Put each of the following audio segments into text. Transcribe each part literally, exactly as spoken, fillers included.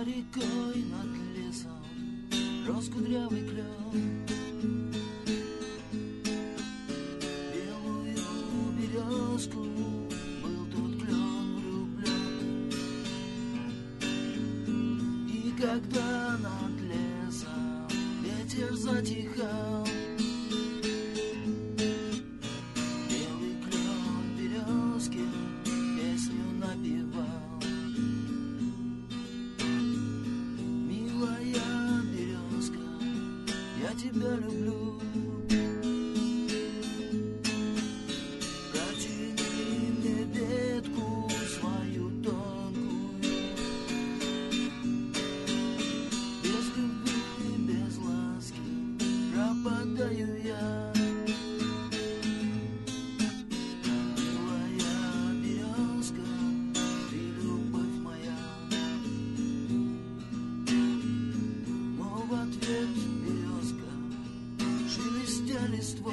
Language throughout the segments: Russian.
рекой над лесом рос кудрявый клен. Белую березку был тот клен влюблен. И когда над лесом ветер затихал, белый клен березки песню напевал. Милая березка, я тебя люблю. Протяни мне ветку свою тонкую. Без любви, без ласки пропадаю я. Милая березка, ты любовь моя. Но в ответ березка, шелестя листвой,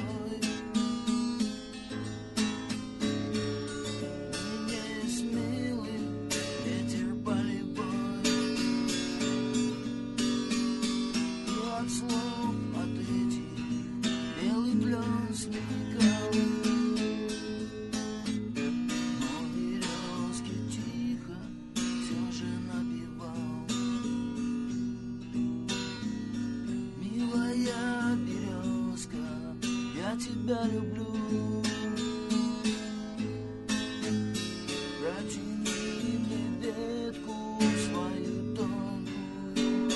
мне смелый ветер полевой. И от слов, от этих белый клен сникал. Но березки тихо все же напевал. Милая березка, я тебя люблю. Протяни мне ветку свою тонкую.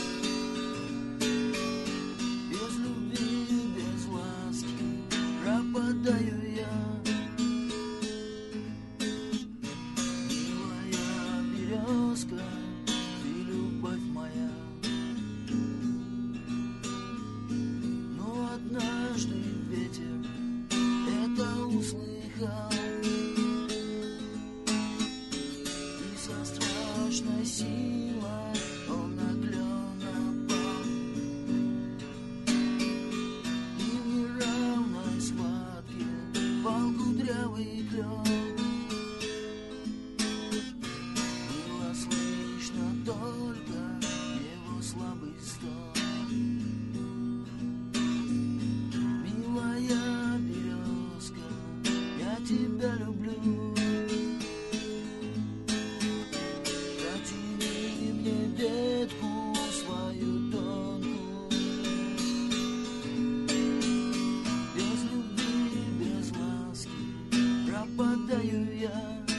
Без любви, без ласки пропадаю я. Милая березка, ты любовь моя. Но однажды ветер это услыхал и со страшной силой он на клен напал. И в неравной схватке пал кудрявый клен. Было слышно только его слабый стон. Милая березка, я тебя люблю. Протяни мне ветку свою тонкую. Без любви, без ласки пропадаю я.